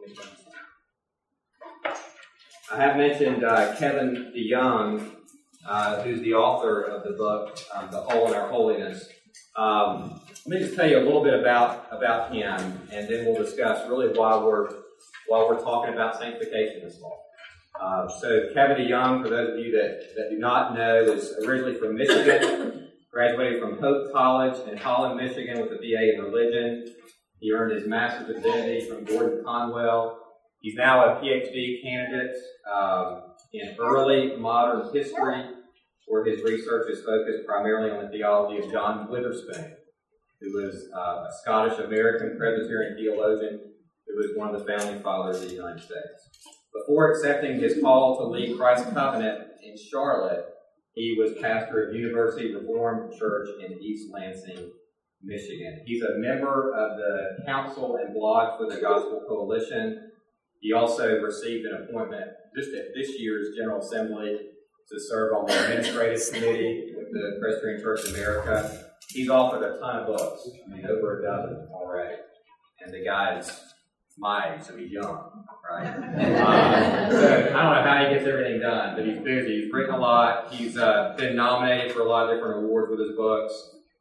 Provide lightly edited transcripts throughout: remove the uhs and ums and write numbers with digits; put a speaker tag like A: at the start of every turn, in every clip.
A: I have mentioned Kevin DeYoung, who's the author of the book, The Hole in Our Holiness. Let me just tell you a little bit about him, and then we'll discuss really why we're talking about sanctification this fall. So Kevin DeYoung, for those of you that do not know, is originally from Michigan, graduated from Hope College in Holland, Michigan with a BA in religion. He earned his Master's of Divinity from Gordon Conwell. He's now a PhD candidate in early modern history, where his research is focused primarily on the theology of John Witherspoon, who was a Scottish-American Presbyterian theologian who was one of the founding fathers of the United States. Before accepting his call to lead Christ's Covenant in Charlotte, he was pastor of University Reformed Church in East Lansing, Michigan. He's a member of the Council and Blog for the Gospel Coalition. He also received an appointment just at this year's General Assembly to serve on the Administrative Committee with the Presbyterian Church of America. He's authored a ton of books, over a dozen already. And the guy is my age, so he's young, right? So I don't know how he gets everything done, but he's busy. He's written a lot. He's been nominated for a lot of different awards with his books.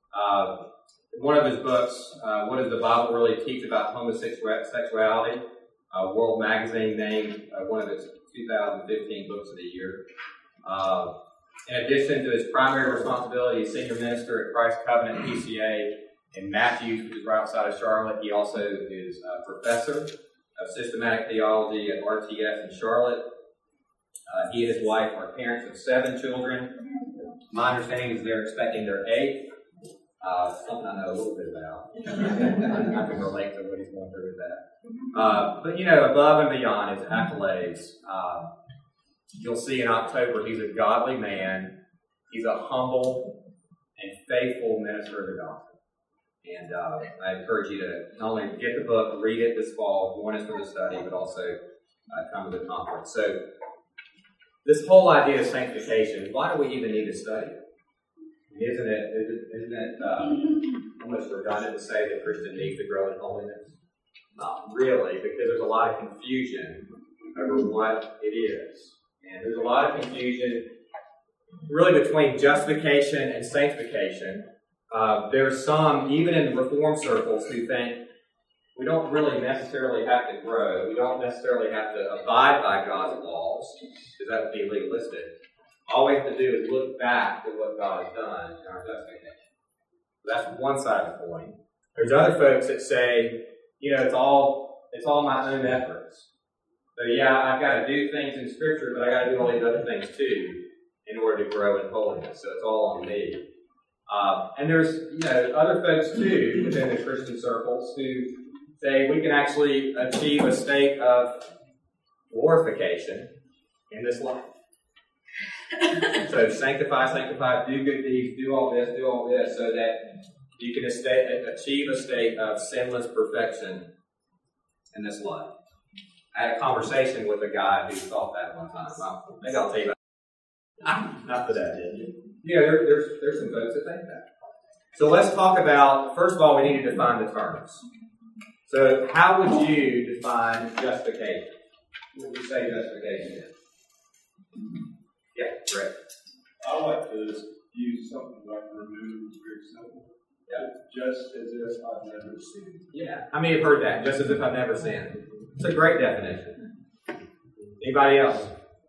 A: One of his books, What Does the Bible Really Teach About Homosexuality? World Magazine named one of its 2015 Books of the Year. In addition to his primary responsibility as senior minister at Christ's Covenant PCA in Matthews, which is right outside of Charlotte, he also is a professor of systematic theology at RTS in Charlotte. He and his wife are parents of 7 children. My understanding is they're expecting their 8th. Something I know a little bit about. I can relate to what he's going through with that. But above and beyond his accolades, you'll see in October he's a godly man. He's a humble and faithful minister of the gospel. And I encourage you to not only get the book, read it this fall, join us for the study, but also come to the conference. So this whole idea of sanctification, why do we even need to study it? Isn't it almost redundant to say that Christian needs to grow in holiness? Not really, because there's a lot of confusion over what it is. And there's a lot of confusion really between justification and sanctification. There's some, even in Reformed circles, who think we don't really necessarily have to grow. We don't necessarily have to abide by God's laws, because that would be legalistic. All we have to do is look back to what God has done in our justification. That's one side of the coin. There's other folks that say, it's all my own efforts. So I've got to do things in Scripture, but I got to do all these other things too in order to grow in holiness. So it's all on me. And there's other folks too within the Christian circles who say we can actually achieve a state of glorification in this life. So sanctify, do good deeds, do all this, so that you can achieve a state of sinless perfection in this life. I had a conversation with a guy who thought that one time. Maybe I'll tell you about not for that, did you? There's some folks that think that. So let's talk about, first of all, we need to define the terms. So how would you define justification? What would you say justification is? Yeah, great.
B: I like to use something like remove. It's very simple. Yeah. Just as if I've never sinned.
A: Yeah. How many have heard that? Just as if I've never sinned. It's a great definition. Anybody else?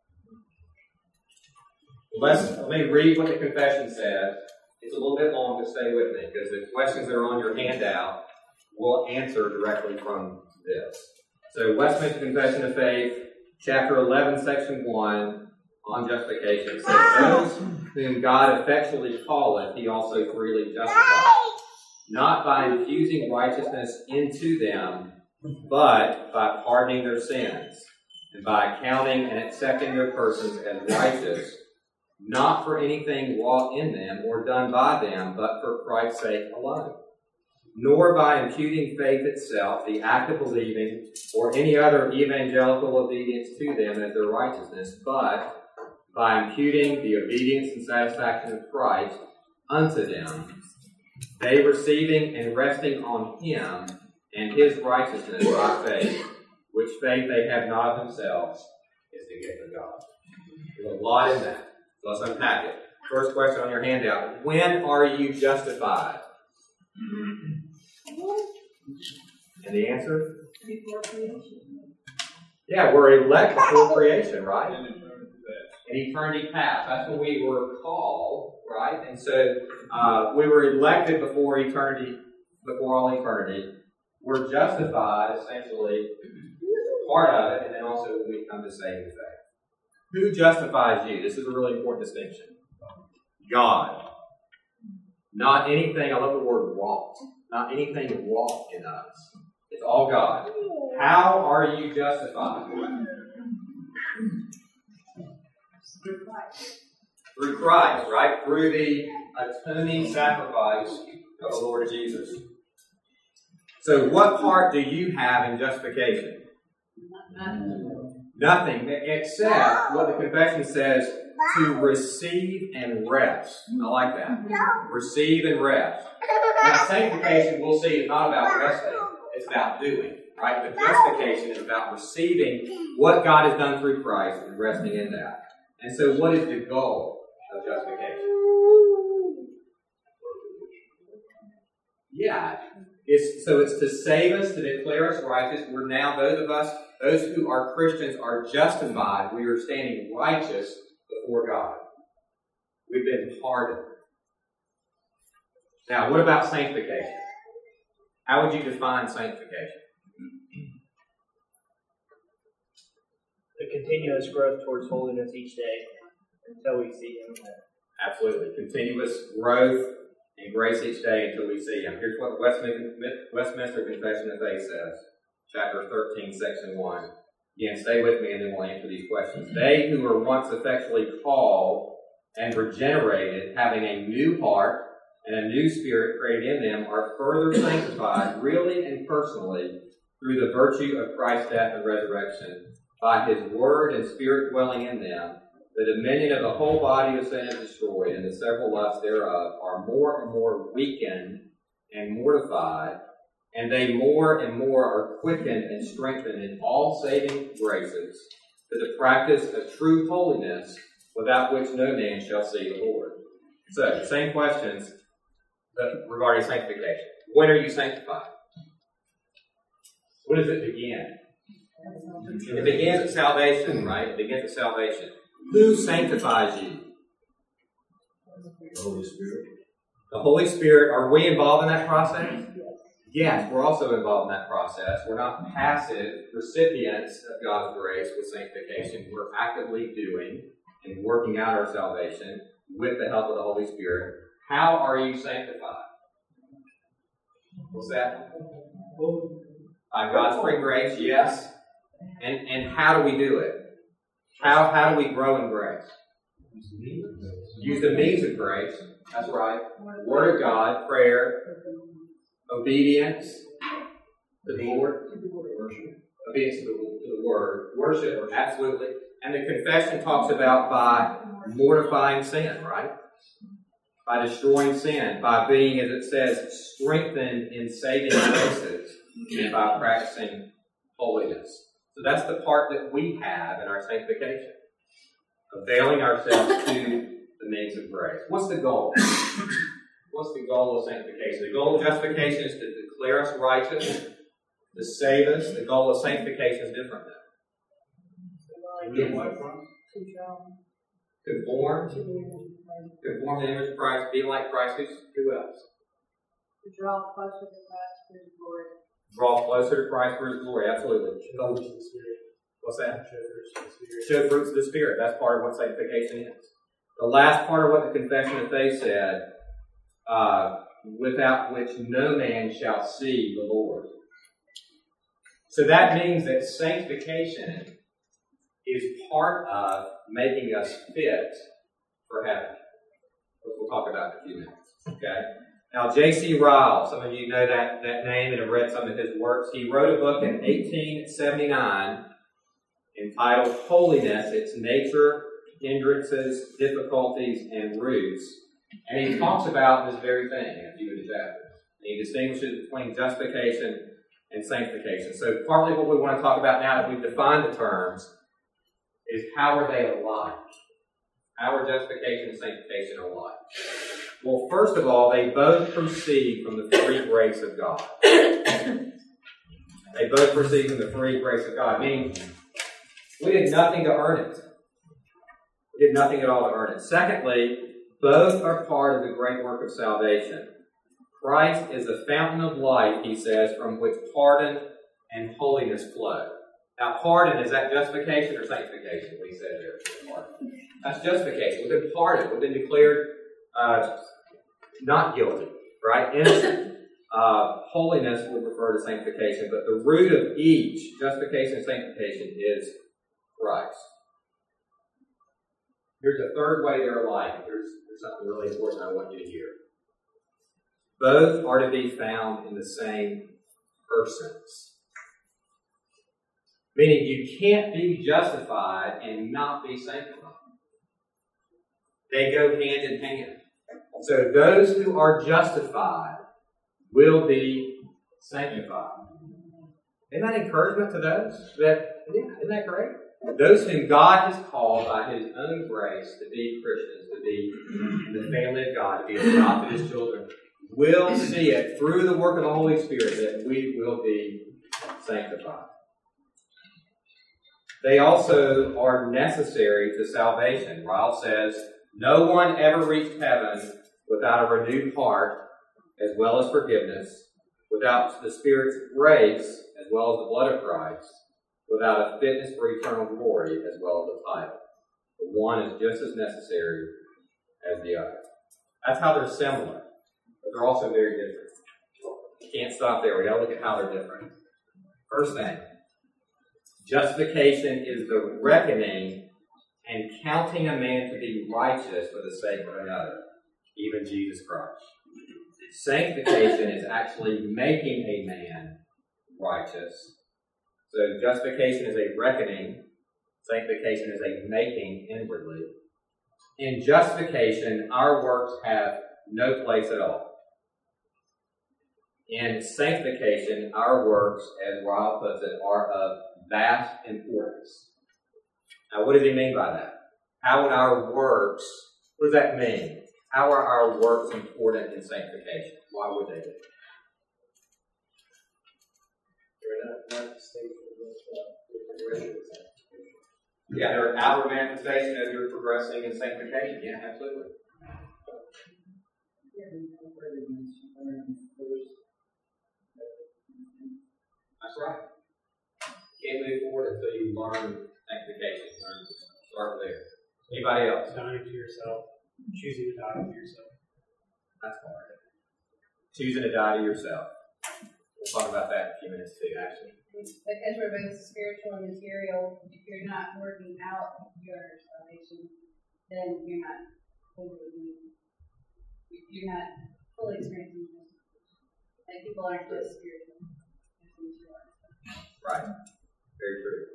A: Let me read what the confession says. It's a little bit long, but stay with me, because the questions that are on your handout will answer directly from this. So, Westminster Confession of Faith, chapter 11, section 1, on justification. It says, those whom God effectually calleth, he also freely justifies, not by infusing righteousness into them, but by pardoning their sins, and by accounting and accepting their persons as righteous, not for anything wrought in them or done by them, but for Christ's sake alone, nor by imputing faith itself, the act of believing, or any other evangelical obedience to them as their righteousness, but by imputing the obedience and satisfaction of Christ unto them, they receiving and resting on him and his righteousness by faith, which faith they have not of themselves is the gift of God. There's a lot in that. So let's unpack it. First question on your handout. When are you justified? And the answer?
C: Before creation.
A: Yeah, we're elect before creation, right? In eternity past. That's when we were called, right? And so we were elected before eternity, before all eternity. We're justified, essentially, part of it, and then also when we come to saving faith. Who justifies you? This is a really important distinction. God. Not anything, I love the word wrought. Not anything wrought in us. It's all God. How are you justified? Through Christ, right? Through the atoning sacrifice of the Lord Jesus. So what part do you have in justification? Nothing, except what the confession says, to receive and rest. I like that. Receive and rest. Now, sanctification, we'll see, is not about resting. It's about doing, right? But justification is about receiving what God has done through Christ and resting in that. And so what is the goal of justification? Yeah. It's to save us, to declare us righteous. We're now, those who are Christians are justified. We are standing righteous before God. We've been pardoned. Now, what about sanctification? How would you define sanctification?
D: The continuous growth towards holiness each day until we see Him.
A: Absolutely. Continuous growth and grace each day until we see Him. Here's what the Westminster Confession of Faith says. Chapter 13, Section 1. Again, stay with me and then we'll answer these questions. They who were once effectually called and regenerated, having a new heart and a new spirit created in them, are further sanctified, really and personally, through the virtue of Christ's death and resurrection, by His word and spirit dwelling in them. The dominion of the whole body of sin is destroyed, and the several lusts thereof are more and more weakened and mortified, and they more and more are quickened and strengthened in all saving graces to the practice of true holiness, without which no man shall see the Lord. So, same questions regarding sanctification. When are you sanctified? When does it begin? It begins at salvation, right? It begins at salvation. Who sanctifies you?
B: The Holy Spirit.
A: The Holy Spirit. Are we involved in that process? Yes, we're also involved in that process. We're not passive recipients of God's grace with sanctification. We're actively doing and working out our salvation with the help of the Holy Spirit. How are you sanctified? What's that? By God's free grace, yes. And how do we do it? How do we grow in grace? Use the means of grace. That's right. Word of God, prayer, obedience to the Lord, obedience to the Word, worship, absolutely. And the confession talks about by mortifying sin, right? By destroying sin, by being, as it says, strengthened in saving graces, and by practicing holiness. So that's the part that we have in our sanctification. Availing ourselves to the means of grace. What's the goal? What's the goal of sanctification? The goal of justification is to declare us righteous, to save us. The goal of sanctification is different though. Conform the image of Christ, be like Christ. Who else?
C: To draw closer to Christ for His glory.
A: Draw closer to Christ for His glory, absolutely. What's that? Show fruits of the Spirit. That's part of what sanctification is. The last part of what the Confession of Faith said, without which no man shall see the Lord. So that means that sanctification is part of making us fit for heaven. Which we'll talk about in a few minutes. Okay? Now, J.C. Ryle, some of you know that name and have read some of his works. He wrote a book in 1879 entitled Holiness, Its Nature, Hindrances, Difficulties, and Roots. And he talks about this very thing in a few of the chapters. And he distinguishes between justification and sanctification. So partly what we want to talk about now that we've defined the terms is how are they alike? How are justification and sanctification alike? Well, first of all, they both proceed from the free grace of God. They both proceed from the free grace of God, meaning we did nothing to earn it. We did nothing at all to earn it. Secondly, both are part of the great work of salvation. Christ is the fountain of life, he says, from which pardon and holiness flow. Now, pardon, is that justification or sanctification? We said there. Pardon. That's justification. We've been pardoned. We've been declared not guilty, right? Innocent. Holiness would refer to sanctification, but the root of each, justification and sanctification, is Christ. Here's a third way they're alike. Here's something really important I want you to hear. Both are to be found in the same persons. Meaning you can't be justified and not be sanctified. They go hand in hand. So those who are justified will be sanctified. Isn't that encouragement to those? Isn't that great? Those whom God has called by His own grace to be Christians, to be in the family of God, to be adopted His children, will see it through the work of the Holy Spirit that we will be sanctified. They also are necessary to salvation. Ryle says, no one ever reached heaven without a renewed heart, as well as forgiveness, without the Spirit's grace, as well as the blood of Christ, without a fitness for eternal glory, as well as the title. The one is just as necessary as the other. That's how they're similar, but they're also very different. You can't stop there. We got to look at how they're different. First thing, justification is the reckoning and counting a man to be righteous for the sake of another, even Jesus Christ. Sanctification is actually making a man righteous. So justification is a reckoning. Sanctification is a making inwardly. In justification, our works have no place at all. In sanctification, our works, as Ryle puts it, are of vast importance. Now, what does he mean by that? How would our works, what does that mean? How are our works important in sanctification? Why would they be? Yeah, they're an outward manifestation of your progressing in sanctification. Yeah, absolutely. That's right. You can't move forward until you learn sanctification. Start there. Anybody else?
D: Dying to yourself. Choosing to die to yourself.
A: That's hard. Choosing to die to yourself. We'll talk about that in a few minutes too, actually.
C: Because we're both spiritual and material, if you're not working out your salvation, then you're not fully experiencing it. Like people aren't just spiritual.
A: Right. Very true.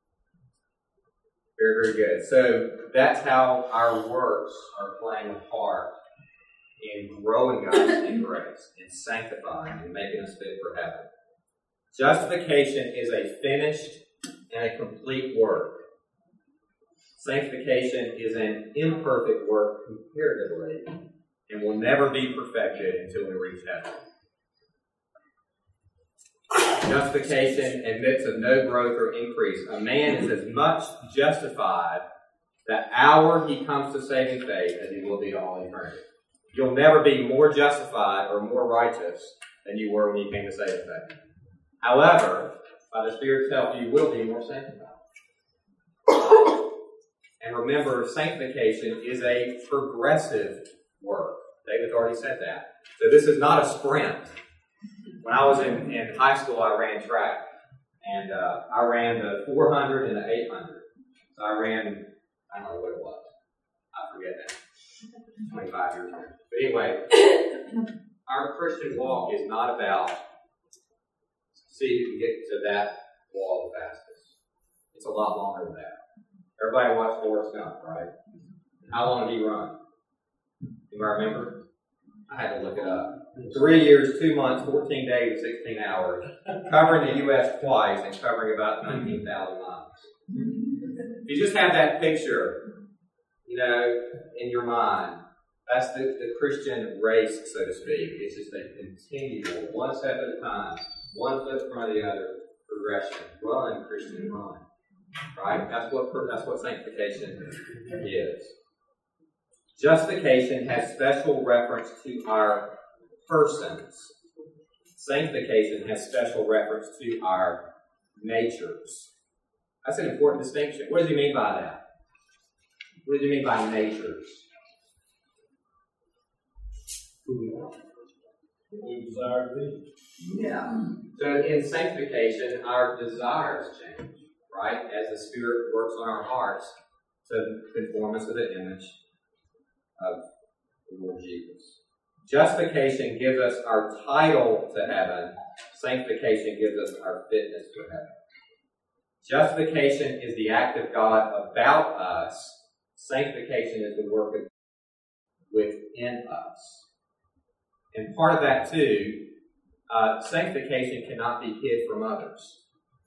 A: Very, very good. So that's how our works are playing a part in growing us in grace, in sanctifying, and making us fit for heaven. Justification is a finished and a complete work. Sanctification is an imperfect work comparatively and will never be perfected until we reach heaven. Justification admits of no growth or increase. A man is as much justified the hour he comes to saving faith as he will be to all eternity. You'll never be more justified or more righteous than you were when you came to saving faith. However, by the Spirit's help, you will be more sanctified. And remember, sanctification is a progressive work. David's already said that. So this is not a sprint. When I was in high school, I ran track. And I ran the 400 and the 800. So I ran, I don't know what it was. I forget that. 25 years ago. But anyway, our Christian walk is not about see who can get to that wall the fastest. It's a lot longer than that. Everybody watched Forrest Gump, right? How long did he run? You might remember? I had to look it up. 3 years, 2 months, 14 days, 16 hours, covering the U.S. twice and covering about 19,000 miles. If you just have that picture, in your mind, that's the Christian race, so to speak. It's just a continual, one step at a time, one foot in front of the other progression. Run, Christian, run. Right? That's what sanctification is. Justification has special reference to our persons. Sanctification has special reference to our natures. That's an important distinction. What does he mean by that? What does he mean by natures? Who we are.
B: We desire to be.
A: Yeah. So in sanctification, our desires change, right? As the Spirit works on our hearts to conform us to the image of the Lord Jesus. Justification gives us our title to heaven. Sanctification gives us our fitness to heaven. Justification is the act of God about us. Sanctification is the work of God within us. And part of that too, sanctification cannot be hid from others.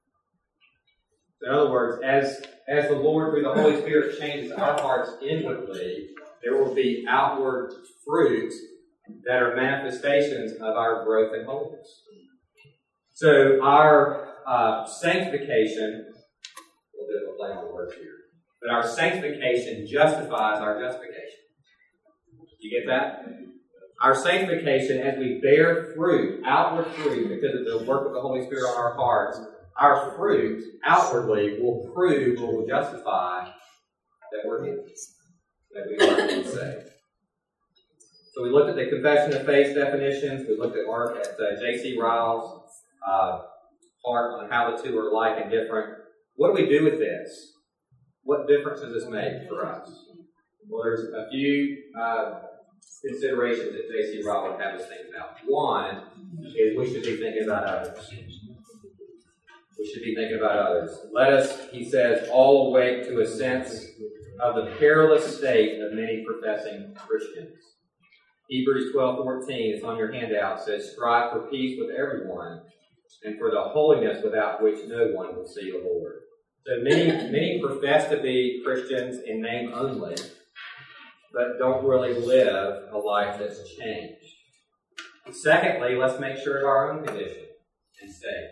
A: In other words, as the Lord through the Holy Spirit changes our hearts inwardly, there will be outward fruit that are manifestations of our growth in holiness. So our sanctification, a little bit of a play on words here, but our sanctification justifies our justification. You get that? Our sanctification, as we bear fruit, outward fruit, because of the work of the Holy Spirit on our hearts, our fruit outwardly will prove or will justify that we're in, that we are being saved. So we looked at the Confession of Faith definitions. We looked at J.C. Ryle's part on how the two are alike and different. What do we do with this? What difference does this make for us? Well, there's a few considerations that J.C. Ryle would have us think about. One is we should be thinking about others. We should be thinking about others. Let us, he says, all awake to a sense of the perilous state of many professing Christians. Hebrews 12:14, it's on your handout, says, strive for peace with everyone and for the holiness without which no one will see the Lord. So many profess to be Christians in name only, but don't really live a life that's changed. Secondly, let's make sure of our own condition and state.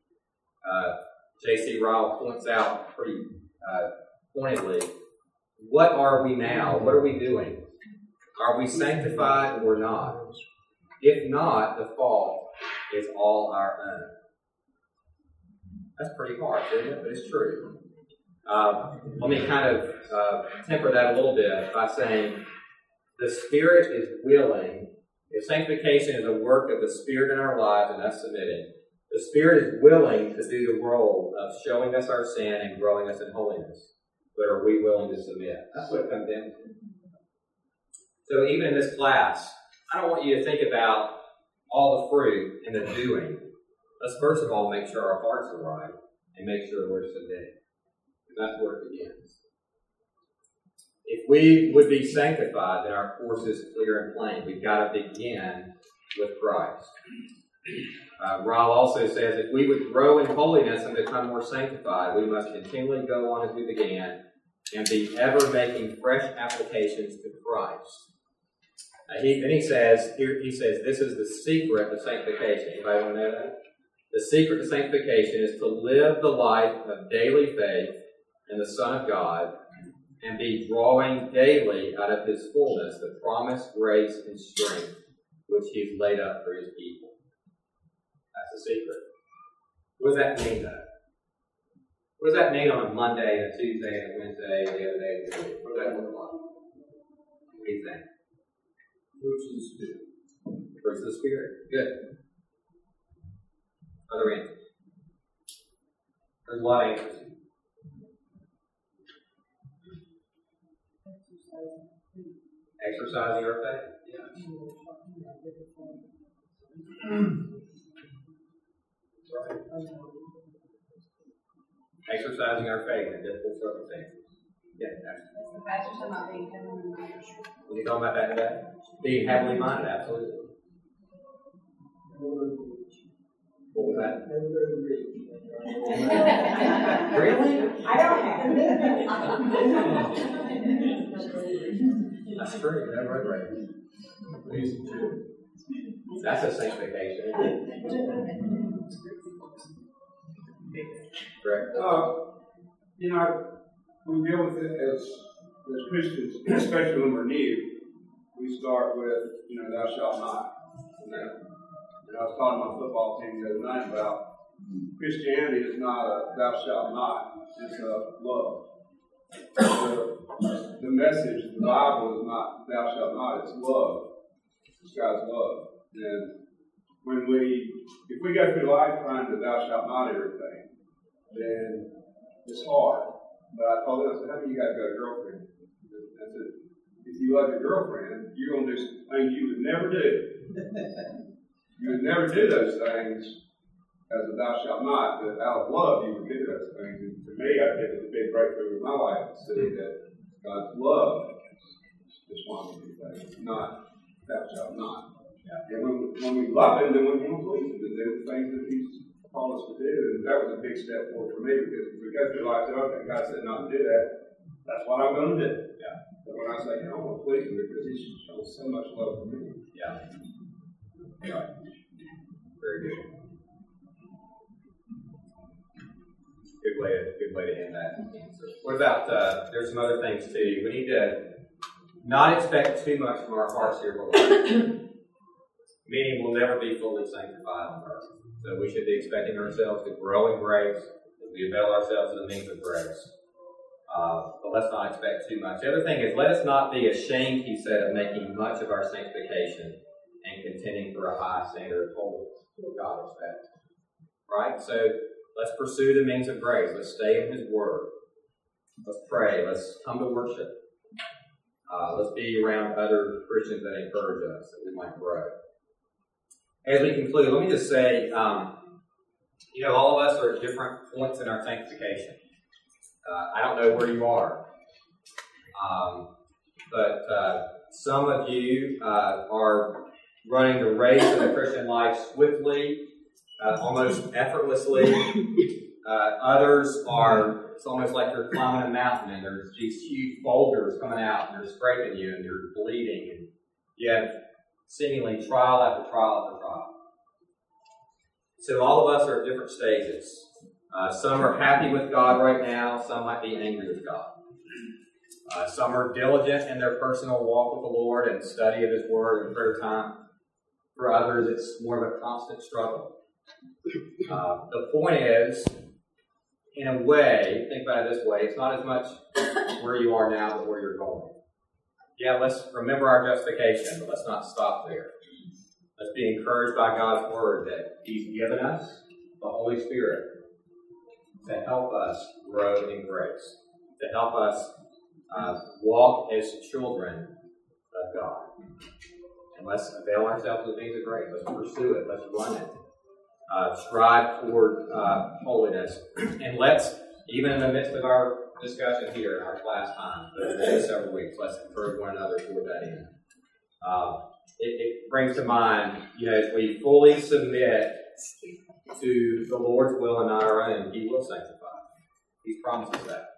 A: J.C. Ryle points out pretty pointedly, what are we now? What are we doing? Are we sanctified or not? If not, the fault is all our own. That's pretty harsh, isn't it? But it's true. Let me kind of temper that a little bit by saying the Spirit is willing. If sanctification is a work of the Spirit in our lives and us submitting, the Spirit is willing to do the role of showing us our sin and growing us in holiness. But are we willing to submit? That's what it comes down to. So even in this class, I don't want you to think about all the fruit and the doing. Let's first of all make sure our hearts are right and make sure we're submitting. And that's where it begins. If we would be sanctified, then our course is clear and plain. We've got to begin with Christ. Ryle also says, if we would grow in holiness and become more sanctified, we must continually go on as we began and be ever making fresh applications to Christ. He says, this is the secret of sanctification. Anybody want to know that? The secret to sanctification is to live the life of daily faith in the Son of God and be drawing daily out of His fullness the promised grace and strength which He's laid up for His people. That's the secret. What does that mean, though? What does that mean on a Monday, and a Tuesday, and a Wednesday, and the other day of the week? What does that look like? What do you think?
B: Fruits of the Spirit.
A: Fruits of the Spirit. Good. Other answers? There's a lot of answers. Exercising our faith. Yeah. Right. Exercising our faith in difficult circumstances. Yeah.
C: The pastor shall not be heavenly minded.
A: Was he talking about that today? Being heavenly minded, absolutely. What was that? Really?
E: I don't have.
A: That's true. That road rage. That's a sanctification. Correct.
B: You know, we deal with it as Christians, especially when we're new. We start with, thou shalt not. And I was talking to my football team the other night about Christianity is not a thou shalt not. It's a love. The message of the Bible is not thou shalt not. It's love. It's God's love. And if we go through life trying to thou shalt not everything, then it's hard. But I told them, I said, how many of you guys got a girlfriend? I said, if you love your girlfriend, you're going to do some things you would never do. You would never do those things as a thou shalt not, but out of love you would do those things. And for me, I did a big breakthrough in my life to see that God's love is one of these things, not thou shalt not. And when we love Him, then we want to please Him to do the things that He's called us to do. And that was a big step forward for me, because if we go through life and say, okay, God said not to do that, that's what I'm going to do.
A: Yeah.
B: But when I say, I want to please Him because He's shown so much love for me.
A: Yeah. Right. Very good. Good way to end that answer. What about, there's some other things too. We need to not expect too much from our hearts here below. Meaning we'll never be fully sanctified on earth. So we should be expecting ourselves to grow in grace as we avail ourselves of the means of grace. But let's not expect too much. The other thing is, let us not be ashamed, he said, of making much of our sanctification and contending for a high standard of holiness that God expects. Right? So let's pursue the means of grace. Let's stay in His Word. Let's pray. Let's come to worship. Let's be around other Christians that encourage us, that we might grow. As we conclude, let me just say, all of us are at different points in our sanctification. I don't know where you are, but some of you are running the race of the Christian life swiftly, almost effortlessly. Others are, it's almost like you're climbing a mountain and there's these huge boulders coming out and they're scraping you and you're bleeding, and you have seemingly trial after trial after trial. So all of us are at different stages. Some are happy with God right now. Some might be angry with God. Some are diligent in their personal walk with the Lord and study of His Word and prayer time. For others, it's more of a constant struggle. The point is, in a way, think about it this way, it's not as much where you are now, but where you're going. Yeah, let's remember our justification, but let's not stop there. Let's be encouraged by God's Word that He's given us the Holy Spirit to help us grow in grace, to help us walk as children of God. And let's avail ourselves of the things of grace. Let's pursue it. Let's run it. Strive toward holiness. And let's, even in the midst of our discussion here in our class time for the next several weeks, let's encourage one another toward that end. It brings to mind, as we fully submit to the Lord's will and not our own, He will sanctify. He promises that.